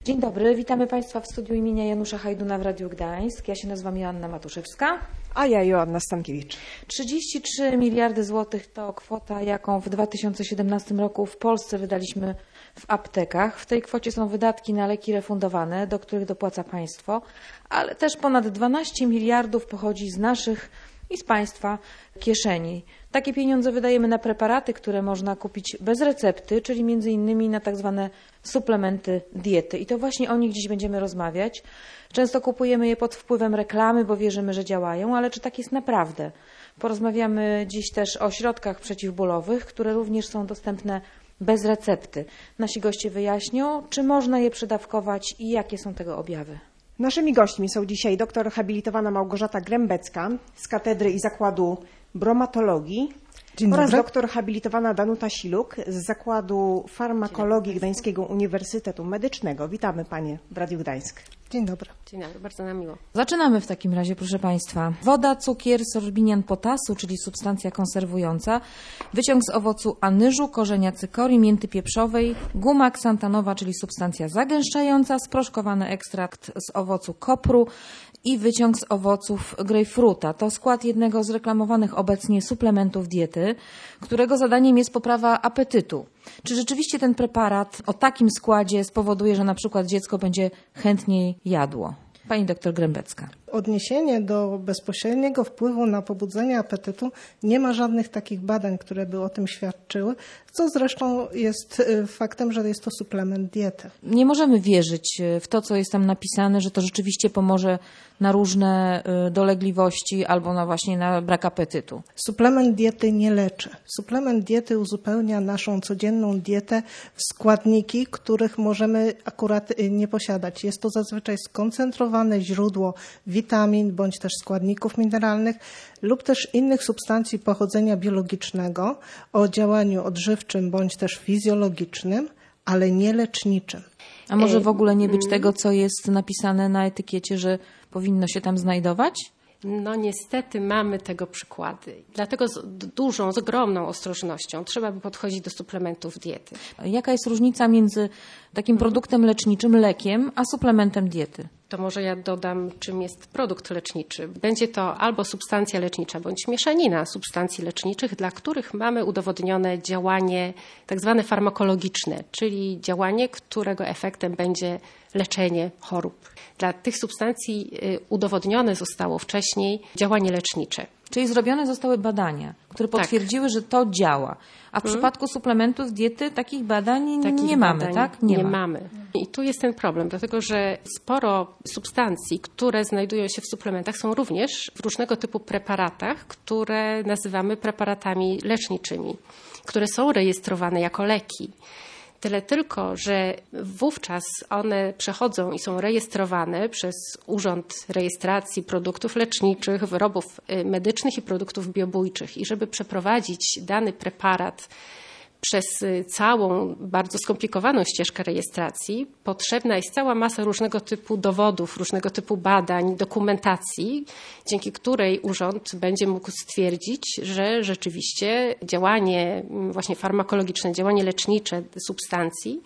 Dzień dobry, witamy Państwa w studiu imienia Janusza Hajduna w Radiu Gdańsk. Ja się nazywam Joanna Matuszewska. A ja Joanna Stankiewicz. 33 miliardy złotych to kwota, jaką w 2017 roku w Polsce wydaliśmy w aptekach. W tej kwocie są wydatki na leki refundowane, do których dopłaca państwo, ale też ponad 12 miliardów pochodzi z naszych i z Państwa kieszeni. Takie pieniądze wydajemy na preparaty, które można kupić bez recepty, czyli między innymi na tak zwane suplementy diety. I to właśnie o nich dziś będziemy rozmawiać. Często kupujemy je pod wpływem reklamy, bo wierzymy, że działają, ale czy tak jest naprawdę? Porozmawiamy dziś też o środkach przeciwbólowych, które również są dostępne bez recepty. Nasi goście wyjaśnią, czy można je przedawkować i jakie są tego objawy. Naszymi gośćmi są dzisiaj doktor habilitowana Małgorzata Grębecka z Katedry i Zakładu Bromatologii oraz doktor habilitowana Danuta Siluk z Zakładu Farmakologii Gdańskiego Uniwersytetu Medycznego. Witamy Panie w Radiu Gdańsk. Dzień dobry. Dzień dobry, bardzo nam miło. Zaczynamy w takim razie, proszę Państwa. Woda, cukier, sorbinian potasu, czyli substancja konserwująca, wyciąg z owocu anyżu, korzenia cykorii, mięty pieprzowej, guma ksantanowa, czyli substancja zagęszczająca, sproszkowany ekstrakt z owocu kopru i wyciąg z owoców grejpfruta. To skład jednego z reklamowanych obecnie suplementów diety, którego zadaniem jest poprawa apetytu. Czy rzeczywiście ten preparat o takim składzie spowoduje, że na przykład dziecko będzie chętniej jadło? Pani doktor Grębecka. Odniesienie do bezpośredniego wpływu na pobudzenie apetytu nie ma żadnych takich badań, które by o tym świadczyły, co zresztą jest faktem, że jest to suplement diety. Nie możemy wierzyć w to, co jest tam napisane, że to rzeczywiście pomoże na różne dolegliwości albo właśnie na brak apetytu. Suplement diety nie leczy. Suplement diety uzupełnia naszą codzienną dietę w składniki, których możemy akurat nie posiadać. Jest to zazwyczaj skoncentrowane źródło witamin bądź też składników mineralnych lub też innych substancji pochodzenia biologicznego o działaniu odżywczym bądź też fizjologicznym, ale nie leczniczym. A może w ogóle nie być tego, co jest napisane na etykiecie, że powinno się tam znajdować? No niestety mamy tego przykłady. Dlatego z ogromną ostrożnością trzeba by podchodzić do suplementów diety. Jaka jest różnica między takim produktem leczniczym, lekiem, a suplementem diety? To może ja dodam, czym jest produkt leczniczy. Będzie to albo substancja lecznicza, bądź mieszanina substancji leczniczych, dla których mamy udowodnione działanie tak zwane farmakologiczne, czyli działanie, którego efektem będzie leczenie chorób. Dla tych substancji udowodnione zostało wcześniej działanie lecznicze. Czyli zrobione zostały badania, które potwierdziły, że to działa. A w przypadku suplementów diety takich badań nie mamy, tak? Nie mamy. I tu jest ten problem, dlatego że sporo substancji, które znajdują się w suplementach, są również w różnego typu preparatach, które nazywamy preparatami leczniczymi, które są rejestrowane jako leki. Tyle tylko, że wówczas one przechodzą i są rejestrowane przez Urząd Rejestracji Produktów Leczniczych, Wyrobów Medycznych i Produktów Biobójczych. I żeby przeprowadzić dany preparat przez całą bardzo skomplikowaną ścieżkę rejestracji potrzebna jest cała masa różnego typu dowodów, różnego typu badań, dokumentacji, dzięki której urząd będzie mógł stwierdzić, że rzeczywiście działanie właśnie farmakologiczne, działanie lecznicze substancji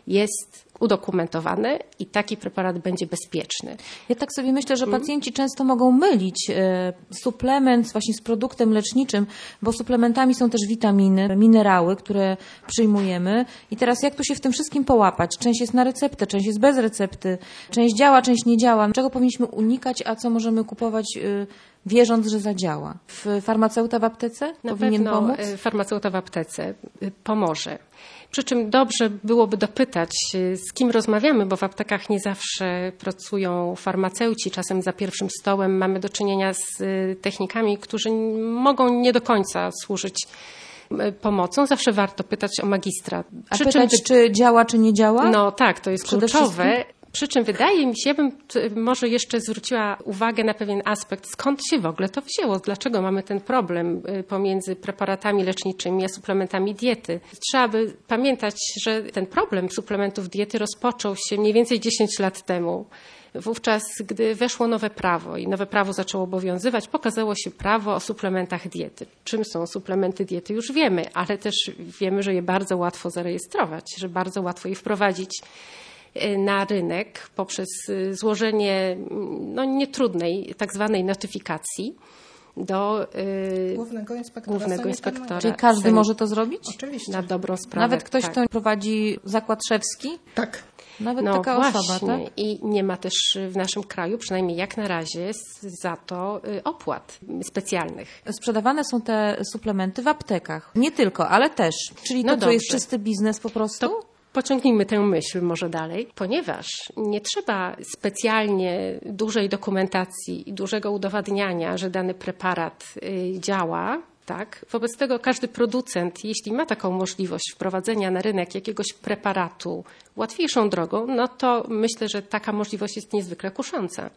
jest udokumentowane i taki preparat będzie bezpieczny. Ja tak sobie myślę, że pacjenci często mogą mylić suplement właśnie z produktem leczniczym, bo suplementami są też witaminy, minerały, które przyjmujemy. I teraz jak tu się w tym wszystkim połapać? Część jest na receptę, część jest bez recepty, część działa, część nie działa. Czego powinniśmy unikać, a co możemy kupować wierząc, że zadziała? Farmaceuta w aptece powinien pomóc? Farmaceuta w aptece pomoże. Przy czym dobrze byłoby dopytać, z kim rozmawiamy, bo w aptekach nie zawsze pracują farmaceuci. Czasem za pierwszym stołem mamy do czynienia z technikami, którzy mogą nie do końca służyć pomocą. Zawsze warto pytać o magistra. A pytać, czy działa, czy nie działa? No tak, to jest kluczowe. Przy czym wydaje mi się, ja bym może jeszcze zwróciła uwagę na pewien aspekt, skąd się w ogóle to wzięło, dlaczego mamy ten problem pomiędzy preparatami leczniczymi a suplementami diety. Trzeba by pamiętać, że ten problem suplementów diety rozpoczął się mniej więcej 10 lat temu. Wówczas, gdy weszło nowe prawo i nowe prawo zaczęło obowiązywać, pokazało się prawo o suplementach diety. Czym są suplementy diety już wiemy, ale też wiemy, że je bardzo łatwo zarejestrować, że bardzo łatwo je wprowadzić na rynek poprzez złożenie nietrudnej tak zwanej notyfikacji do Głównego Inspektora. Czyli każdy może to zrobić? Oczywiście. Na dobrą sprawę. Nawet ktoś, kto prowadzi zakład szewski? Tak. Nawet taka osoba, właśnie. tak? I nie ma też w naszym kraju, przynajmniej jak na razie, za to opłat specjalnych. Sprzedawane są te suplementy w aptekach. Nie tylko, ale też. Czyli to jest czysty biznes po prostu? Pociągnijmy tę myśl może dalej, ponieważ nie trzeba specjalnie dużej dokumentacji i dużego udowadniania, że dany preparat działa. Tak? Wobec tego każdy producent, jeśli ma taką możliwość wprowadzenia na rynek jakiegoś preparatu łatwiejszą drogą, no to myślę, że taka możliwość jest niezwykle kusząca.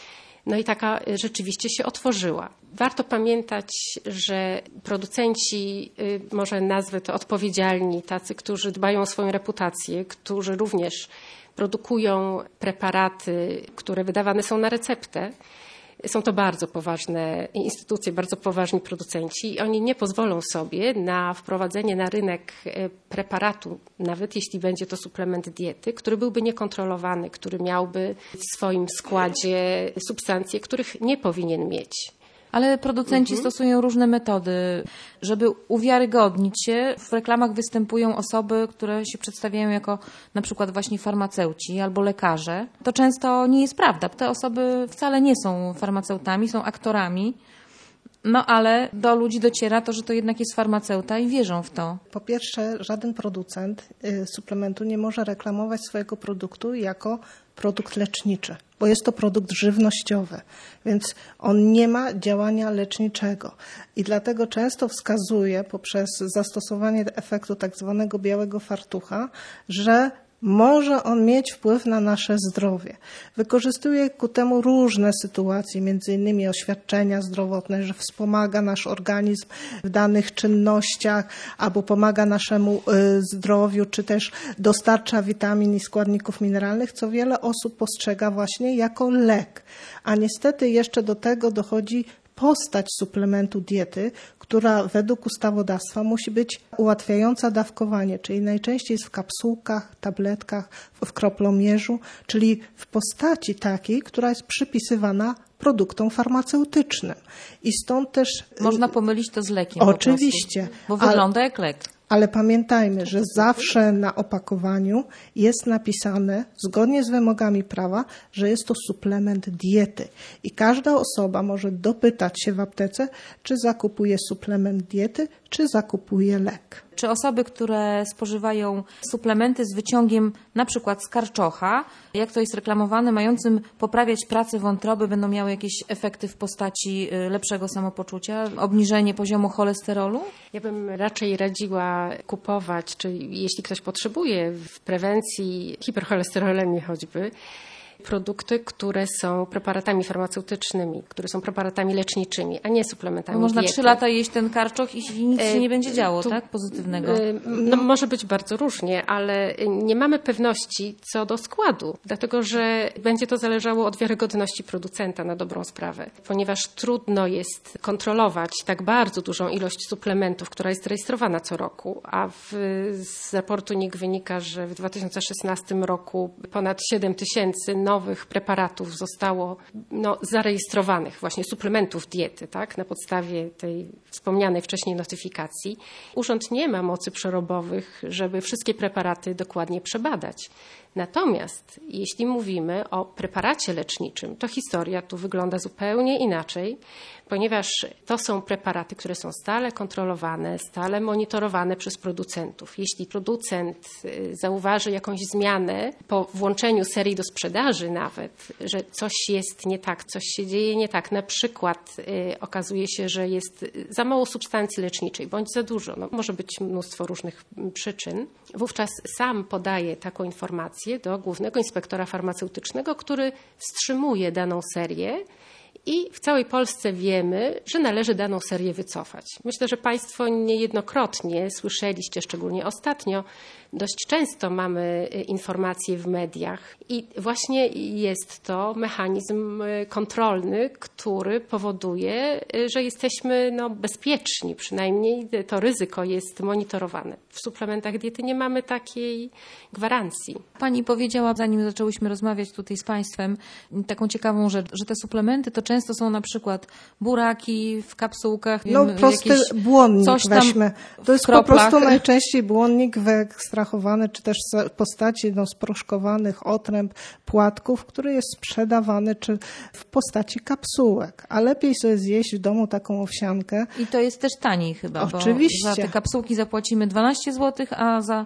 No i taka rzeczywiście się otworzyła. Warto pamiętać, że producenci, może nazwę to odpowiedzialni, tacy, którzy dbają o swoją reputację, którzy również produkują preparaty, które wydawane są na receptę, są to bardzo poważne instytucje, bardzo poważni producenci i oni nie pozwolą sobie na wprowadzenie na rynek preparatu, nawet jeśli będzie to suplement diety, który byłby niekontrolowany, który miałby w swoim składzie substancje, których nie powinien mieć. Ale producenci stosują różne metody, żeby uwiarygodnić się. W reklamach występują osoby, które się przedstawiają jako na przykład właśnie farmaceuci albo lekarze. To często nie jest prawda. Te osoby wcale nie są farmaceutami, są aktorami. No ale do ludzi dociera to, że to jednak jest farmaceuta i wierzą w to. Po pierwsze, żaden producent suplementu nie może reklamować swojego produktu jako produkt leczniczy, bo jest to produkt żywnościowy, więc on nie ma działania leczniczego. I dlatego często wskazuje poprzez zastosowanie efektu tak zwanego białego fartucha, że może on mieć wpływ na nasze zdrowie. Wykorzystuje ku temu różne sytuacje, między innymi oświadczenia zdrowotne, że wspomaga nasz organizm w danych czynnościach albo pomaga naszemu zdrowiu, czy też dostarcza witamin i składników mineralnych, co wiele osób postrzega właśnie jako lek. A niestety jeszcze do tego dochodzi postać suplementu diety, która według ustawodawstwa musi być ułatwiająca dawkowanie, czyli najczęściej jest w kapsułkach, tabletkach, w kroplomierzu, czyli w postaci takiej, która jest przypisywana produktom farmaceutycznym. I stąd też... Można pomylić to z lekiem. Oczywiście. Bo wygląda jak lek. Ale pamiętajmy, że zawsze na opakowaniu jest napisane, zgodnie z wymogami prawa, że jest to suplement diety. I każda osoba może dopytać się w aptece, czy zakupuje suplement diety, czy zakupuje lek. Czy osoby, które spożywają suplementy z wyciągiem na przykład z karczocha, jak to jest reklamowane, mającym poprawiać pracę wątroby, będą miały jakieś efekty w postaci lepszego samopoczucia, obniżenie poziomu cholesterolu? Ja bym raczej radziła kupować, czy jeśli ktoś potrzebuje w prewencji hipercholesterolemii choćby, produkty, które są preparatami farmaceutycznymi, które są preparatami leczniczymi, a nie suplementami Można diety. 3 lata jeść ten karczoch i nic się nie będzie działo, tak? Pozytywnego. No, może być bardzo różnie, ale nie mamy pewności co do składu, dlatego że będzie to zależało od wiarygodności producenta na dobrą sprawę, ponieważ trudno jest kontrolować tak bardzo dużą ilość suplementów, która jest rejestrowana co roku, a z raportu NIK wynika, że w 2016 roku ponad 7 000 nowych preparatów zostało zarejestrowanych, właśnie suplementów diety, tak, na podstawie tej wspomnianej wcześniej notyfikacji. Urząd nie ma mocy przerobowych, żeby wszystkie preparaty dokładnie przebadać. Natomiast jeśli mówimy o preparacie leczniczym, to historia tu wygląda zupełnie inaczej, ponieważ to są preparaty, które są stale kontrolowane, stale monitorowane przez producentów. Jeśli producent zauważy jakąś zmianę po włączeniu serii do sprzedaży nawet, że coś jest nie tak, coś się dzieje nie tak, na przykład okazuje się, że jest za mało substancji leczniczej bądź za dużo, może być mnóstwo różnych przyczyn, wówczas sam podaje taką informację do Głównego Inspektora Farmaceutycznego, który wstrzymuje daną serię i w całej Polsce wiemy, że należy daną serię wycofać. Myślę, że Państwo niejednokrotnie słyszeliście, szczególnie ostatnio, Dość często mamy informacje w mediach i właśnie jest to mechanizm kontrolny, który powoduje, że jesteśmy bezpieczni, przynajmniej to ryzyko jest monitorowane. W suplementach diety nie mamy takiej gwarancji. Pani powiedziała, zanim zaczęłyśmy rozmawiać tutaj z Państwem, taką ciekawą rzecz, że te suplementy to często są na przykład buraki w kapsułkach. Prosty błonnik weźmy. To jest po prostu najczęściej błonnik wyekstrahowany, czy też w postaci sproszkowanych otręb, płatków, który jest sprzedawany czy w postaci kapsułek. A lepiej sobie zjeść w domu taką owsiankę. I to jest też taniej chyba, oczywiście. Bo za te kapsułki zapłacimy 12 zł, a za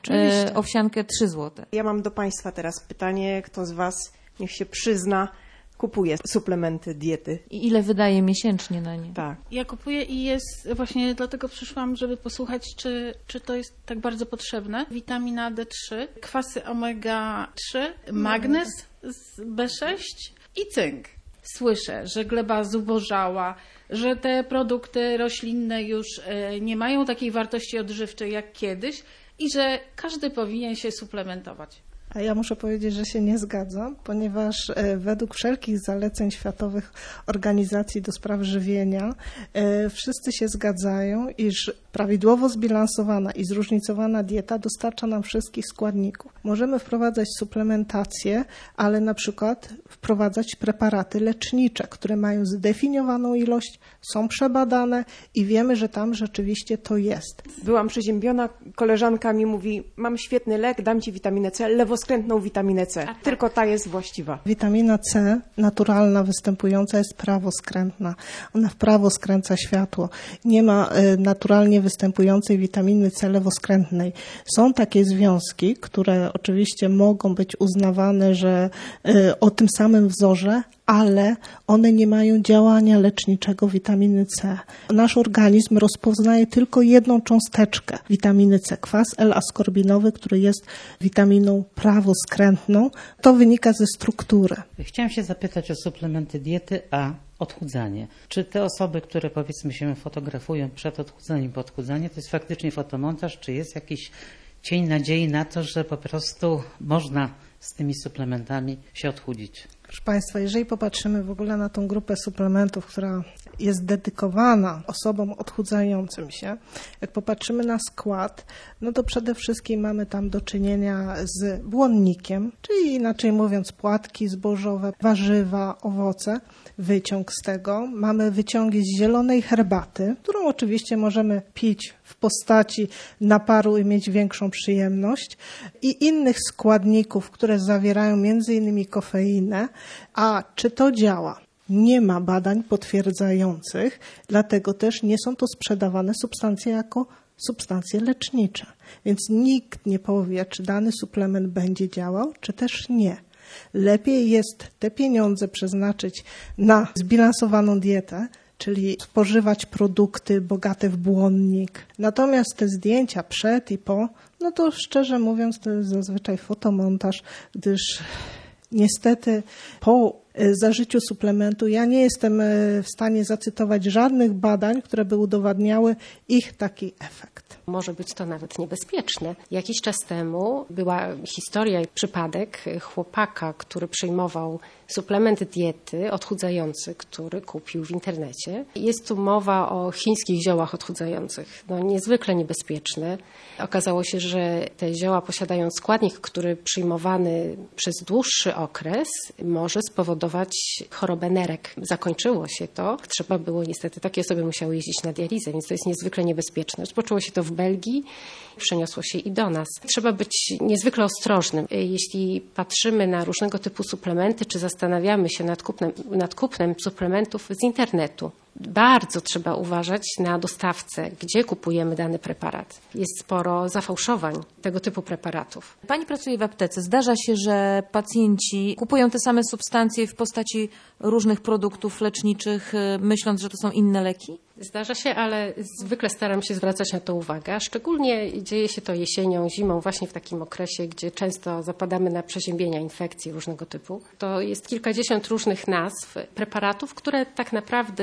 owsiankę 3 zł. Ja mam do Państwa teraz pytanie, kto z Was, niech się przyzna, kupuje suplementy diety? I ile wydaje miesięcznie na nie? Tak. Ja kupuję i właśnie dlatego przyszłam, żeby posłuchać, czy to jest tak bardzo potrzebne. Witamina D3, kwasy omega-3, magnez z B6 i cynk. Słyszę, że gleba zubożała, że te produkty roślinne już nie mają takiej wartości odżywczej jak kiedyś i że każdy powinien się suplementować. A ja muszę powiedzieć, że się nie zgadzam, ponieważ według wszelkich zaleceń światowych organizacji do spraw żywienia wszyscy się zgadzają, iż prawidłowo zbilansowana i zróżnicowana dieta dostarcza nam wszystkich składników. Możemy wprowadzać suplementację, ale na przykład wprowadzać preparaty lecznicze, które mają zdefiniowaną ilość, są przebadane i wiemy, że tam rzeczywiście to jest. Byłam przeziębiona, koleżanka mi mówi, mam świetny lek, dam Ci witaminę C, lewoskrętną witaminę C. Tylko ta jest właściwa. Witamina C, naturalna, występująca, jest prawoskrętna. Ona w prawo skręca światło. Nie ma naturalnie występującej witaminy C lewoskrętnej. Są takie związki, które oczywiście mogą być uznawane, że o tym samym wzorze, ale one nie mają działania leczniczego witaminy C. Nasz organizm rozpoznaje tylko jedną cząsteczkę witaminy C, kwas L-askorbinowy, który jest witaminą prawoskrętną. To wynika ze struktury. Chciałam się zapytać o suplementy diety, a odchudzanie. Czy te osoby, które powiedzmy się fotografują przed odchudzaniem, po odchudzaniu, to jest faktycznie fotomontaż, czy jest jakiś cień nadziei na to, że po prostu można z tymi suplementami się odchudzić? Proszę Państwa, jeżeli popatrzymy w ogóle na tą grupę suplementów, która jest dedykowana osobom odchudzającym się, jak popatrzymy na skład, no to przede wszystkim mamy tam do czynienia z błonnikiem, czyli inaczej mówiąc płatki zbożowe, warzywa, owoce, wyciąg z tego. Mamy wyciągi z zielonej herbaty, którą oczywiście możemy pić w postaci naparu i mieć większą przyjemność, i innych składników, które zawierają m.in. kofeinę. A czy to działa? Nie ma badań potwierdzających, dlatego też nie są to sprzedawane substancje jako substancje lecznicze. Więc nikt nie powie, czy dany suplement będzie działał, czy też nie. Lepiej jest te pieniądze przeznaczyć na zbilansowaną dietę, czyli spożywać produkty bogate w błonnik. Natomiast te zdjęcia przed i po, no to szczerze mówiąc to jest zazwyczaj fotomontaż, gdyż niestety po zażyciu suplementu ja nie jestem w stanie zacytować żadnych badań, które by udowadniały ich taki efekt. Może być to nawet niebezpieczne. Jakiś czas temu była historia i przypadek chłopaka, który przyjmował suplement diety odchudzający, który kupił w internecie. Jest tu mowa o chińskich ziołach odchudzających. Niezwykle niebezpieczne. Okazało się, że te zioła posiadają składnik, który przyjmowany przez dłuższy okres może spowodować chorobę nerek. Zakończyło się to. Trzeba było niestety, takie osoby musiały jeździć na dializę, więc to jest niezwykle niebezpieczne. Rozpoczęło się to w Belgii, przeniosło się i do nas. Trzeba być niezwykle ostrożnym. Jeśli patrzymy na różnego typu suplementy, czy zastanawiamy się nad kupnem suplementów z internetu, bardzo trzeba uważać na dostawcę, gdzie kupujemy dany preparat. Jest sporo zafałszowań tego typu preparatów. Pani pracuje w aptece. Zdarza się, że pacjenci kupują te same substancje w postaci różnych produktów leczniczych, myśląc, że to są inne leki? Zdarza się, ale zwykle staram się zwracać na to uwagę. A szczególnie dzieje się to jesienią, zimą, właśnie w takim okresie, gdzie często zapadamy na przeziębienia, infekcji różnego typu. To jest kilkadziesiąt różnych nazw preparatów, które tak naprawdę zawierają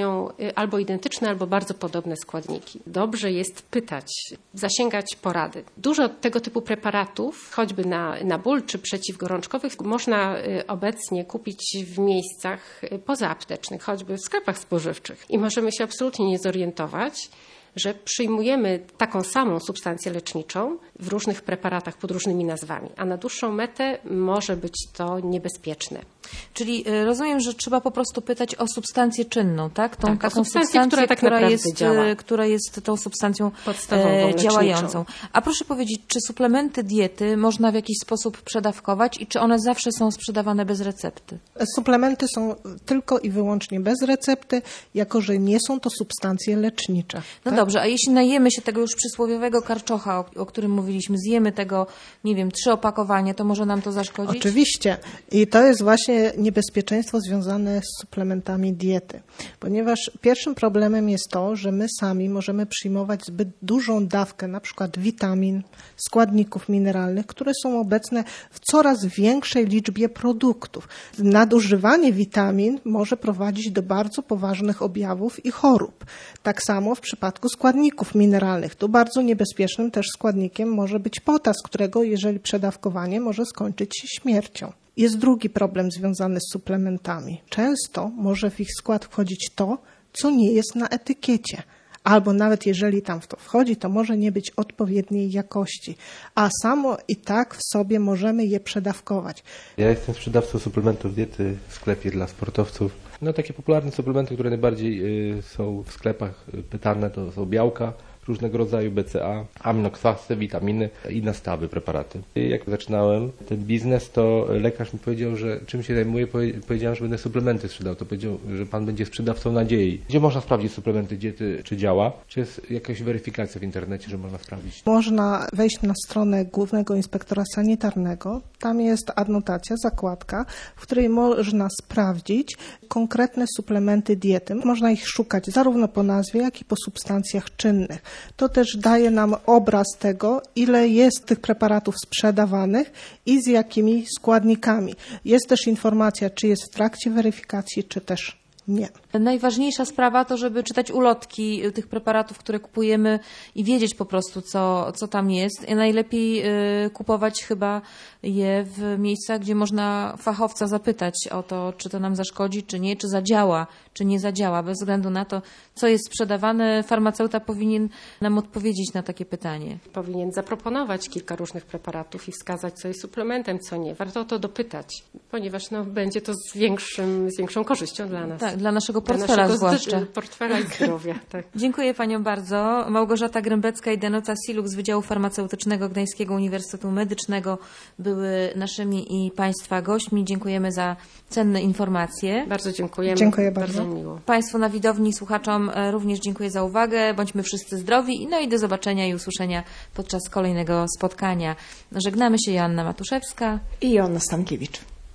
zawierają albo identyczne, albo bardzo podobne składniki. Dobrze jest pytać, zasięgać porady. Dużo tego typu preparatów, choćby na ból czy przeciwgorączkowych, można obecnie kupić w miejscach pozaaptecznych, choćby w sklepach spożywczych. I możemy się absolutnie nie zorientować, że przyjmujemy taką samą substancję leczniczą w różnych preparatach pod różnymi nazwami, a na dłuższą metę może być to niebezpieczne. Czyli rozumiem, że trzeba po prostu pytać o substancję czynną, tak? Tak, taką substancję, która tak naprawdę działa. Która jest tą substancją podstawową, działającą. leczniczą. A proszę powiedzieć, czy suplementy diety można w jakiś sposób przedawkować i czy one zawsze są sprzedawane bez recepty? Suplementy są tylko i wyłącznie bez recepty, jako że nie są to substancje lecznicze. No tak? dobrze, a jeśli najemy się tego już przysłowiowego karczocha, o którym mówiliśmy, zjemy tego, nie wiem, 3 opakowania, to może nam to zaszkodzić? Oczywiście. I to jest właśnie niebezpieczeństwo związane z suplementami diety. Ponieważ pierwszym problemem jest to, że my sami możemy przyjmować zbyt dużą dawkę na przykład witamin, składników mineralnych, które są obecne w coraz większej liczbie produktów. Nadużywanie witamin może prowadzić do bardzo poważnych objawów i chorób. Tak samo w przypadku składników mineralnych. Tu bardzo niebezpiecznym też składnikiem może być potas, którego jeżeli przedawkowanie może skończyć się śmiercią. Jest drugi problem związany z suplementami. Często może w ich skład wchodzić to, co nie jest na etykiecie. Albo nawet jeżeli tam w to wchodzi, to może nie być odpowiedniej jakości. A samo i tak w sobie możemy je przedawkować. Ja jestem sprzedawcą suplementów diety w sklepie dla sportowców. No takie popularne suplementy, które najbardziej są w sklepach pytane, to są białka różnego rodzaju, BCA, aminokwasy, witaminy i nastawy, preparaty. Jak zaczynałem ten biznes, to lekarz mi powiedział, że czym się zajmuję, powiedziałem, że będę suplementy sprzedał. To powiedział, że pan będzie sprzedawcą nadziei. Gdzie można sprawdzić suplementy diety, czy działa? Czy jest jakaś weryfikacja w internecie, że można sprawdzić? Można wejść na stronę Głównego Inspektora Sanitarnego. Tam jest adnotacja, zakładka, w której można sprawdzić konkretne suplementy diety. Można ich szukać zarówno po nazwie, jak i po substancjach czynnych. To też daje nam obraz tego, ile jest tych preparatów sprzedawanych i z jakimi składnikami. Jest też informacja, czy jest w trakcie weryfikacji, czy też nie. Najważniejsza sprawa to, żeby czytać ulotki tych preparatów, które kupujemy i wiedzieć po prostu, co tam jest. I najlepiej kupować chyba je w miejscach, gdzie można fachowca zapytać o to, czy to nam zaszkodzi, czy nie, czy zadziała, czy nie zadziała. Bez względu na to, co jest sprzedawane, farmaceuta powinien nam odpowiedzieć na takie pytanie. Powinien zaproponować kilka różnych preparatów i wskazać, co jest suplementem, co nie. Warto o to dopytać, ponieważ będzie to z większą korzyścią dla nas. Tak, dla naszego portfela zwłaszcza. Portfela i zdrowia, tak. Dziękuję paniom bardzo. Małgorzata Grębecka i Danuta Siluk z Wydziału Farmaceutycznego Gdańskiego Uniwersytetu Medycznego były naszymi i państwa gośćmi. Dziękujemy za cenne informacje. Bardzo dziękujemy. Dziękuję bardzo. Miło. Państwu na widowni, słuchaczom również dziękuję za uwagę. Bądźmy wszyscy zdrowi. No i do zobaczenia i usłyszenia podczas kolejnego spotkania. Żegnamy się, Joanna Matuszewska i Joanna Stankiewicz.